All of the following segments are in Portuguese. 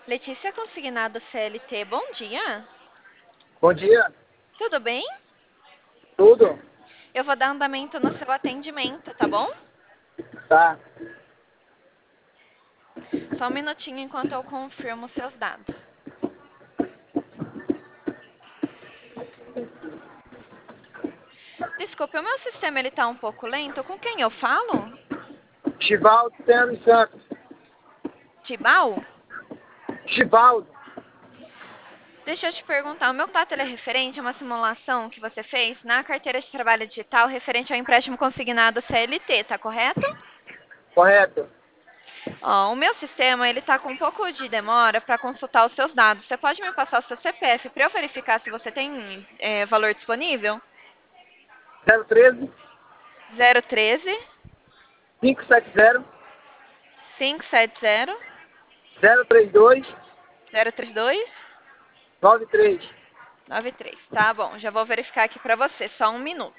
Letícia Consignado CLT, bom dia. Bom dia, Tudo bem? tudo? Eu vou dar andamento no seu atendimento, tá bom? Tá. Só um minutinho enquanto eu confirmo seus dados. Desculpe, o meu sistema ele tá um pouco lento. Com quem eu falo? Chivaldo Tendo Santos. Tibau? Chivaldo. Deixa eu te perguntar, o meu contato ele é referente a uma simulação que você fez na carteira de trabalho digital referente ao empréstimo consignado CLT, tá correto? Correto. Ó, o meu sistema ele tá com um pouco de demora para consultar os seus dados. Você pode me passar o seu CPF para eu verificar se você tem valor disponível? 013 013 570 570 032 032 93. 93. Tá bom, já vou verificar aqui para você, só um minuto.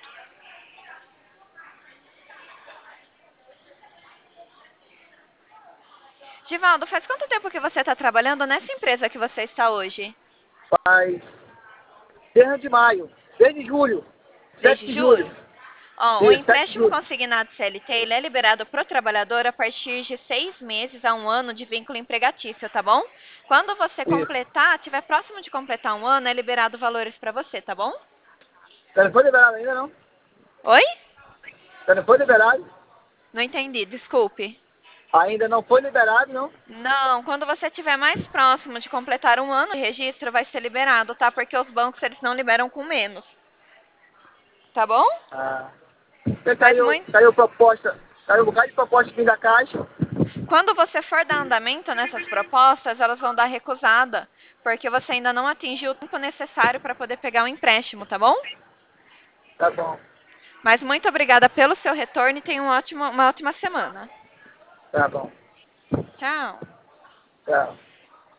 Givaldo, faz quanto tempo que você está trabalhando nessa empresa que você está hoje? Faz desde maio, desde julho, 7 Desde de julho. julho? Ó, o Isso, 7 de empréstimo julho. consignado CLT ele é liberado para o trabalhador a partir de 6 meses a um ano de vínculo empregatício, tá bom? Quando você Isso. completar, tiver próximo de completar um ano, é liberado valores para você, tá bom? Você não foi liberado ainda, não? Oi? Você não foi liberado? Não entendi, desculpe. Ainda não foi liberado, não? Não, quando você estiver mais próximo de completar um ano de registro, vai ser liberado, tá? Porque os bancos eles não liberam com menos, tá bom? Ah. Porque Mas caiu, muito. caiu proposta, caiu um bocado de proposta vindo da Caixa. Quando você for dar andamento nessas propostas, elas vão dar recusada, porque você ainda não atingiu o tempo necessário para poder pegar o empréstimo, tá bom? Tá bom, Mas muito obrigada pelo seu retorno e tenha uma ótima semana. tá bom. Tchau. Tchau.